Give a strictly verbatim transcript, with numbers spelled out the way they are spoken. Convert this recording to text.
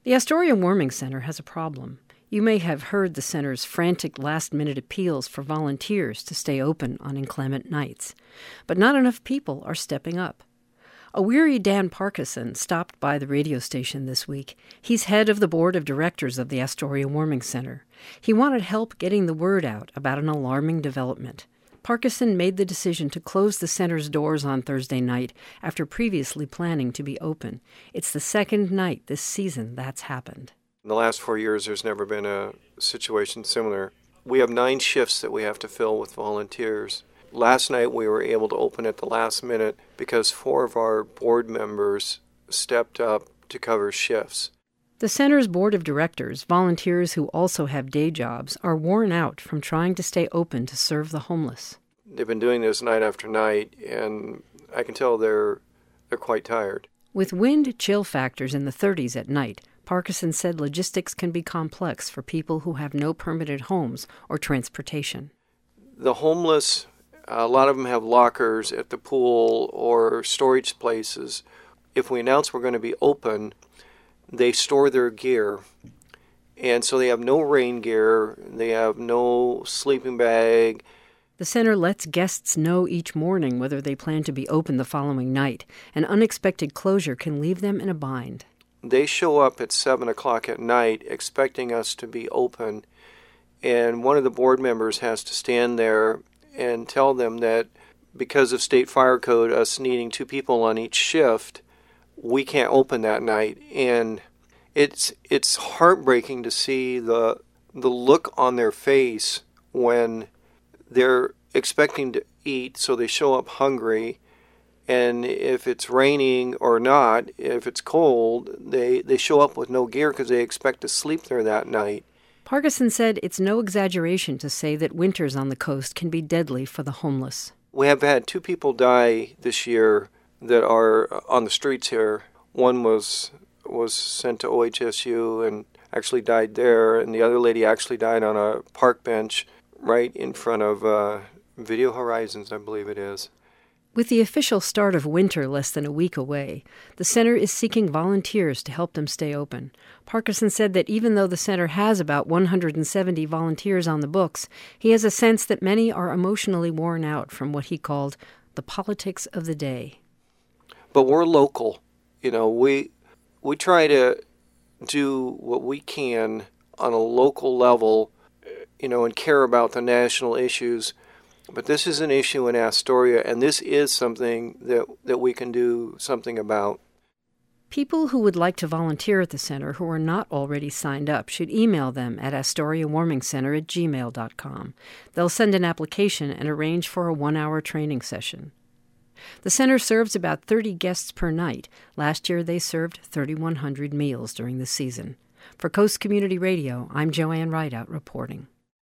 The Astoria Warming Center has a problem. You may have heard the center's frantic last-minute appeals for volunteers to stay open on inclement nights. But not enough people are stepping up. A weary Dan Parkinson stopped by the radio station this week. He's head of the board of directors of the Astoria Warming Center. He wanted help getting the word out about an alarming development. Parkinson made the decision to close the center's doors on Thursday night after previously planning to be open. It's the second night this season that's happened. In the last four years, there's never been a situation similar. We have nine shifts that we have to fill with volunteers. Last night, we were able to open at the last minute because four of our board members stepped up to cover shifts. The center's board of directors, volunteers who also have day jobs, are worn out from trying to stay open to serve the homeless. They've been doing this night after night, and I can tell they're they're quite tired. With wind chill factors in the thirties at night, Parkinson said logistics can be complex for people who have no permitted homes or transportation. The homeless, a lot of them have lockers at the pool or storage places. If we announce we're going to be open, they store their gear. And so they have no rain gear, they have no sleeping bag. The center lets guests know each morning whether they plan to be open the following night. An unexpected closure can leave them in a bind. They show up at seven o'clock at night expecting us to be open, and one of the board members has to stand there and tell them that because of state fire code, us needing two people on each shift, we can't open that night. And it's it's heartbreaking to see the the look on their face when they're expecting to eat, so they show up hungry. And if it's raining or not, if it's cold, they, they show up with no gear because they expect to sleep there that night. Parkinson said it's no exaggeration to say that winters on the coast can be deadly for the homeless. We have had two people die this year that are on the streets here. One was was sent to O H S U and actually died there, and the other lady actually died on a park bench right in front of uh, Video Horizons, I believe it is. With the official start of winter less than a week away, the center is seeking volunteers to help them stay open. Parkinson said that even though the center has about one hundred seventy volunteers on the books, he has a sense that many are emotionally worn out from what he called the politics of the day. But we're local. You know, we we try to do what we can on a local level, you know, and care about the national issues. But this is an issue in Astoria, and this is something that, that we can do something about. People who would like to volunteer at the center who are not already signed up should email them at astoria warming center at gmail dot com. They'll send an application and arrange for a one-hour training session. The center serves about thirty guests per night. Last year they served three thousand one hundred meals during the season. For Coast Community Radio, I'm Joanne Rideout reporting.